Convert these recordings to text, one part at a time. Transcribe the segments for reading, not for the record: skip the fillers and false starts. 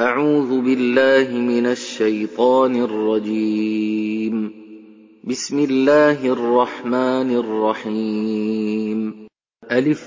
أعوذ بالله من الشيطان الرجيم. بسم الله الرحمن الرحيم. ألف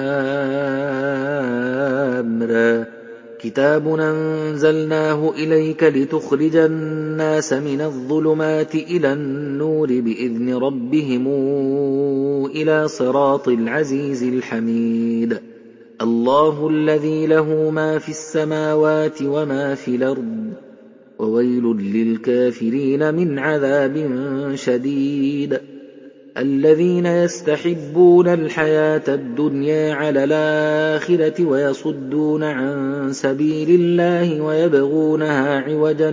لام را. كتاب أنزلناه إليك لتخرج الناس من الظلمات إلى النور بإذن ربهم إلى صراط العزيز الحميد. الله الذي له ما في السماوات وما في الأرض وويل للكافرين من عذاب شديد. الذين يستحبون الحياة الدنيا على الآخرة ويصدون عن سبيل الله ويبغونها عوجا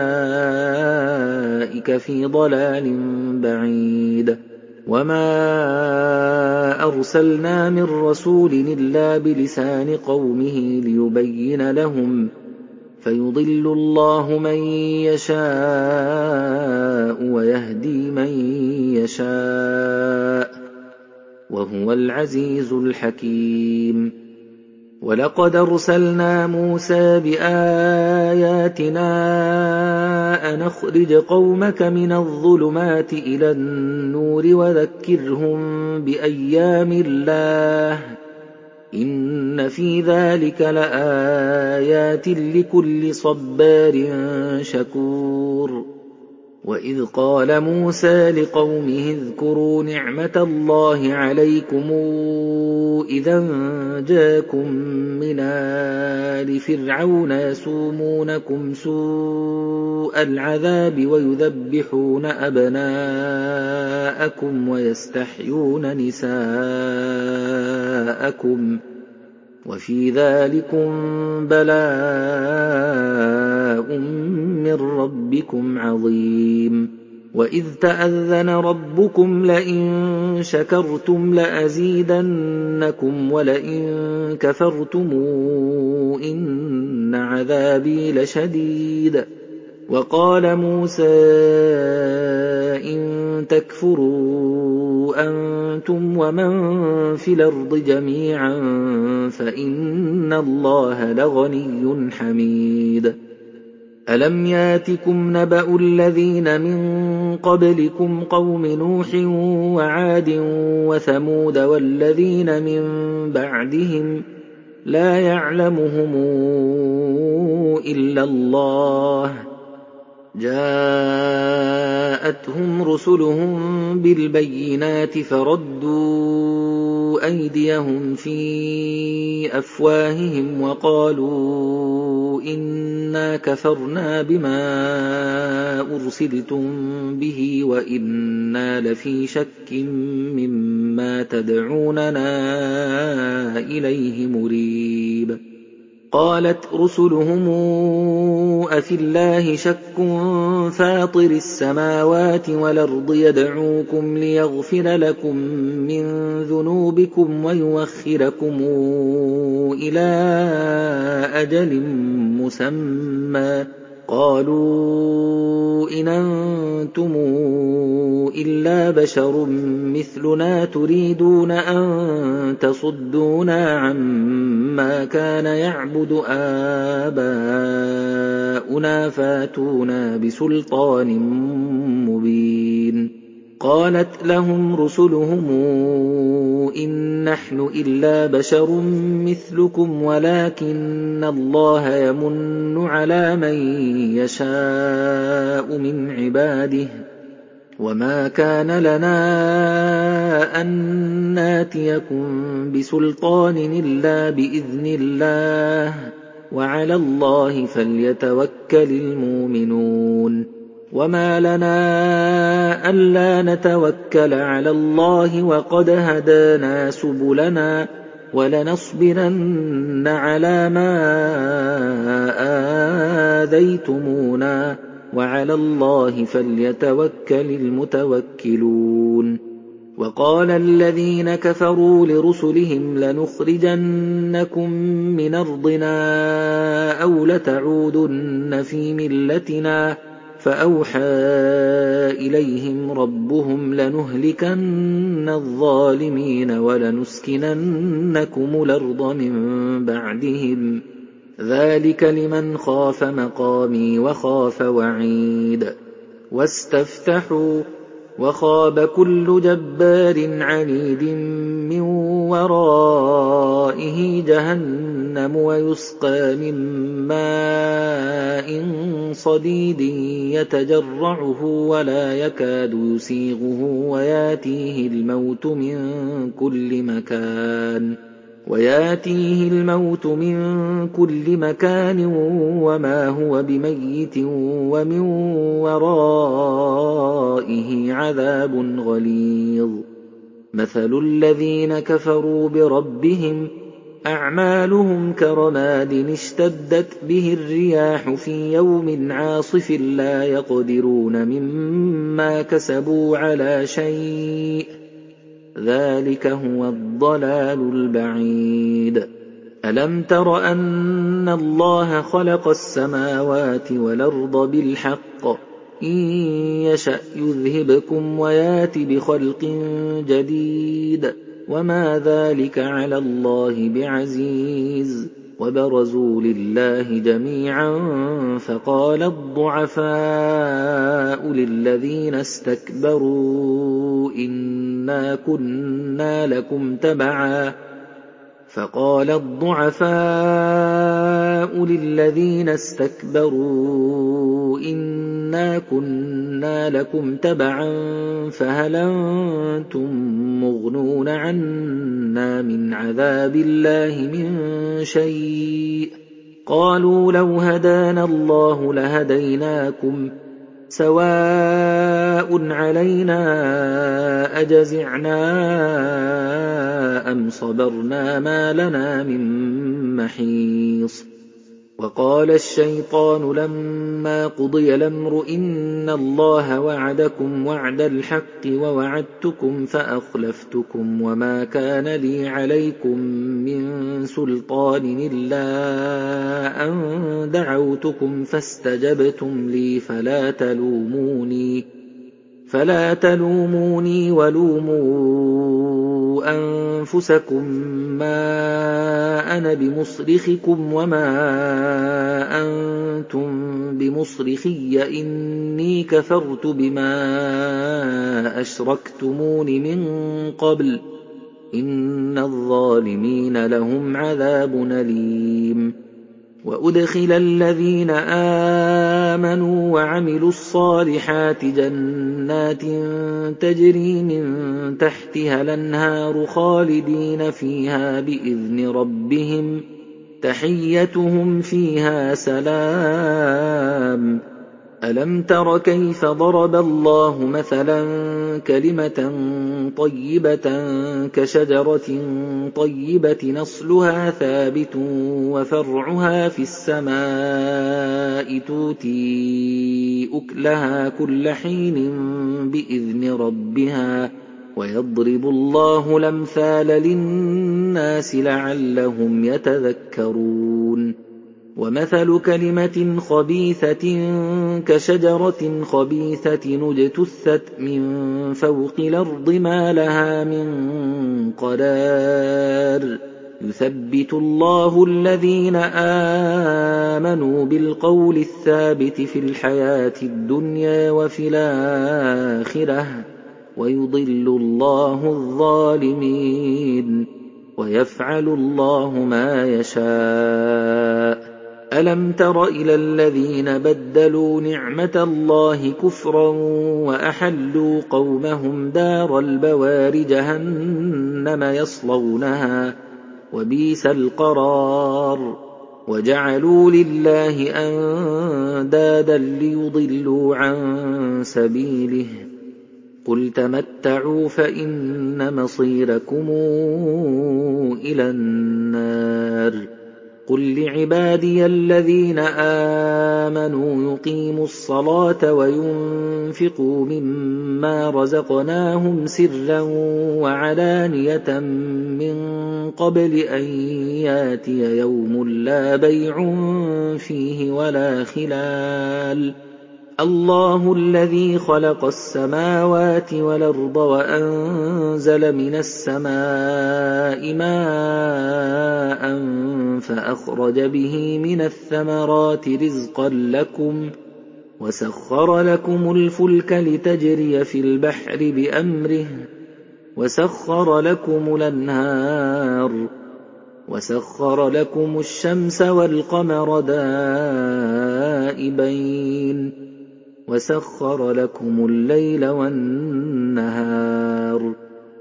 أولئك في ضلال بعيد. وما أرسلنا من رسول إلا بلسان قومه ليبين لهم فيضل الله من يشاء ويهدي من يشاء وهو العزيز الحكيم. ولقد أرسلنا موسى بآياتنا أن أخرج قومك من الظلمات إلى النور وذكرهم بأيام الله إن في ذلك لآيات لكل صبار شكور. وإذ قال موسى لقومه اذكروا نعمة الله عليكم إذا جاءكم من آل فرعون يسومونكم سوء العذاب ويذبحون أبناءكم ويستحيون نساءكم وفي ذلكم بلاء من ربكم عظيم. وإذ تأذن ربكم لئن شكرتم لأزيدنكم ولئن كفرتم إن عذابي لشديد. وقال موسى إن تكفروا أنتم ومن في الأرض جميعا فإن الله لغني حميد. ألم ياتكم نبأ الذين من قبلكم قوم نوح وعاد وثمود والذين من بعدهم لا يعلمهم إلا الله جاءتهم رسلهم بالبينات فردوا أيديهم في أفواههم وقالوا إنا كفرنا بما أرسلتم به وإنا لفي شك مما تدعوننا إليه مريب. قالت رسلهم أفي الله شك فاطر السماوات والأرض يدعوكم ليغفر لكم من ذنوبكم ويوخركم إلى أجل مسمى قالوا إن أنتم إلا بشر مثلنا تريدون أن تصدونا عما كان يعبد آباؤنا فاتونا بسلطان مبين. قالت لهم رسلهم إن نحن إلا بشر مثلكم ولكن الله يمن على من يشاء من عباده وما كان لنا أن ناتيكم بسلطان إلا بإذن الله وعلى الله فليتوكل المؤمنون. وما لنا ألا نتوكل على الله وقد هدانا سبلنا ولنصبرن على ما آذيتمونا وعلى الله فليتوكل المتوكلون. وقال الذين كفروا لرسلهم لنخرجنكم من أرضنا أو لتعودن في ملتنا فأوحى إليهم ربهم لنهلكن الظالمين ولنسكننكم الأرض من بعدهم ذلك لمن خاف مقامي وخاف وعيد واستفتحوا وخاب كل جبار عنيد من ورائه جهنم ويسقى من ماء صديد يتجرعه ولا يكاد يسيغه وياتيه الموت من كل مكان وما هو بميت ومن ورائه عذاب غليظ مثل الذين كفروا بربهم أعمالهم كرماد اشتدت به الرياح في يوم عاصف لا يقدرون مما كسبوا على شيء ذلك هو الضلال البعيد ألم تر أن الله خلق السماوات والأرض بالحق إن يشأ يذهبكم ويات بخلق جديد وما ذلك على الله بعزيز وبرزوا لله جميعا فقال الضعفاء للذين استكبروا إنا كنا لكم تبعا فهل أنتم مغنون عنا من عذاب الله من شيء قالوا لو هدانا الله لهديناكم سواء علينا أجزعنا أم صبرنا ما لنا من محيص وقال الشيطان لما قضي الأمر إن الله وعدكم وعد الحق ووعدتكم فأخلفتكم وما كان لي عليكم من سلطان إلا أن دعوتكم فاستجبتم لي فلا تلوموني ولوموا أنفسكم ما أنا بمصرخكم وما أنتم بمصرخي إني كفرت بما أشركتمون من قبل إن الظالمين لهم عذاب أليم وأدخل الذين آمنوا وعملوا الصالحات جنات تجري من تحتها الأنهار خالدين فيها بإذن ربهم تحيتهم فيها سلام ألم تر كيف ضرب الله مثلا كلمة طيبة كشجرة طيبة نصلها ثابت وفرعها في السماء تؤتي أكلها كل حين بإذن ربها ويضرب الله الأمثال للناس لعلهم يتذكرون ومثل كلمة خبيثة كشجرة خبيثة اجتثت من فوق الأرض ما لها من قرار يثبت الله الذين آمنوا بالقول الثابت في الحياة الدنيا وفي الآخرة ويضل الله الظالمين ويفعل الله ما يشاء ألم تر إلى الذين بدلوا نعمة الله كفرا وأحلوا قومهم دار البوار جهنم يصلونها وبئس القرار وجعلوا لله أندادا ليضلوا عن سبيله قل تمتعوا فإن مصيركم إلى النار قل لعبادي الذين آمنوا يقيموا الصلاة وينفقوا مما رزقناهم سرا وعلانية من قبل أن ياتي يوم لا بيع فيه ولا خلال الله الذي خلق السماوات والأرض وأنزل من السماء ماء فأخرج به من الثمرات رزقا لكم وسخر لكم الفلك لتجري في البحر بأمره وسخر لكم الأنهار وسخر لكم الشمس والقمر دائبين وسخر لكم الليل والنهار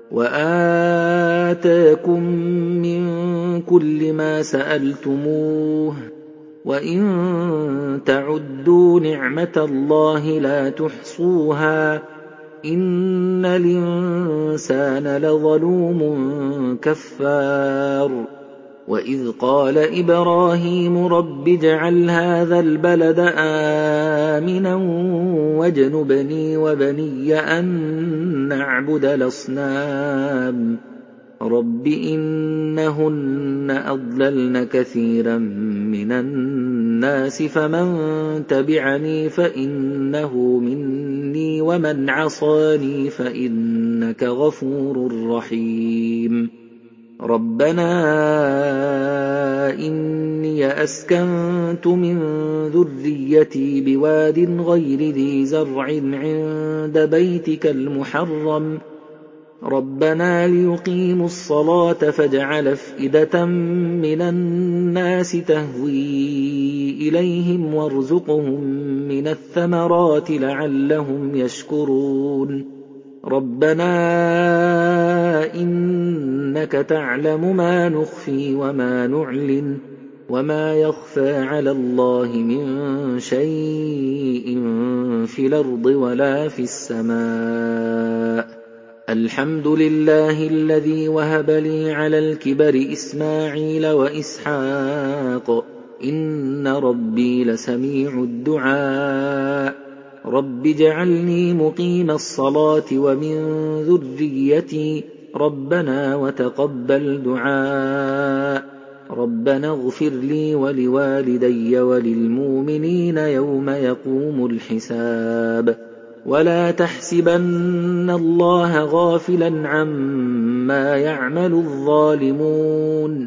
وآتاكم من كل ما سألتموه وإن تعدوا نعمة الله لا تحصوها إن الإنسان لظلوم كفار وإذ قال إبراهيم رب اجعل هذا البلد آمنا واجنبني وبني أن نعبد الأصنام رب إنهن أضللن كثيرا من الناس فمن تبعني فإنه مني ومن عصاني فإنك غفور رحيم ربنا إني أسكنت من ذريتي بواد غير ذي زرع عند بيتك المحرم ربنا ليقيموا الصلاة فاجعل أفئدة من الناس تهوي إليهم وارزقهم من الثمرات لعلهم يشكرون ربنا إنك تعلم ما نخفي وما نعلن وما يخفى على الله من شيء في الأرض ولا في السماء الحمد لله الذي وهب لي على الكبر إسماعيل وإسحاق إن ربي لسميع الدعاء رب اجعلني مقيم الصلاة ومن ذريتي ربنا وتقبل دعاء ربنا اغفر لي ولوالدي وللمؤمنين يوم يقوم الحساب ولا تحسبن الله غافلا عما يعمل الظالمون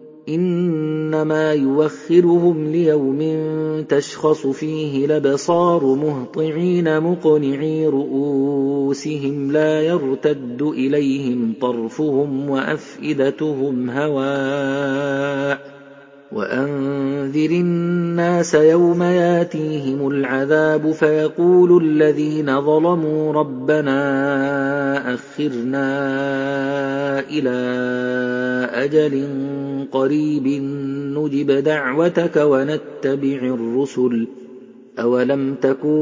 إنما يوخرهم ليوم تشخص فيه الأبصار مهطعين مقنعي رؤوسهم لا يرتد إليهم طرفهم وأفئدتهم هواء وأنذر الناس يوم ياتيهم العذاب فيقول الذين ظلموا ربنا أخرنا إلى أجل قريب نجب دعوتك ونتبع الرسل أولم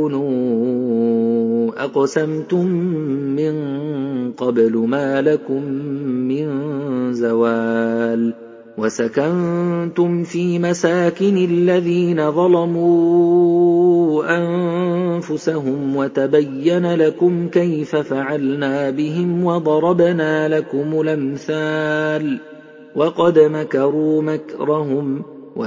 تكونوا أقسمتم من قبل ما لكم من زوال وسكنتم في مساكن الذين ظلموا أنفسهم وتبين لكم كيف فعلنا بهم وضربنا لكم الأمثال وقد مكروا مكرهم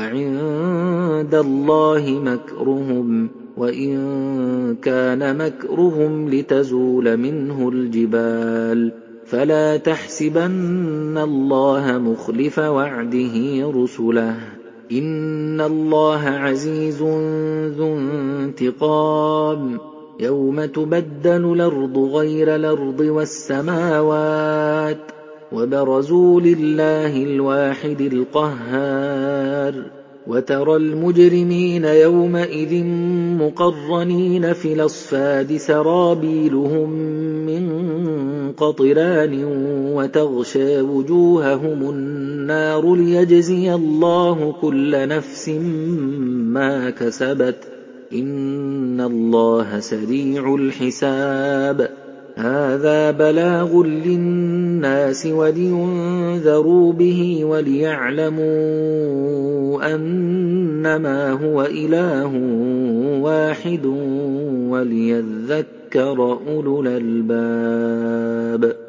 وعند الله مكرهم وإن كان مكرهم لتزول منه الجبال فلا تحسبن الله مخلف وعده رسله إن الله عزيز ذو انتقام يوم تبدل الأرض غير الأرض والسماوات وبرزوا لله الواحد القهار وترى المجرمين يومئذ مقرنين في الأصفاد سرابيلهم من قطران وتغشى وجوههم النار ليجزي الله كل نفس ما كسبت إن الله سريع الحساب هذا بلاغ للناس ولينذروا به وليعلموا أنما هو إله واحد وليذكر أولو الألباب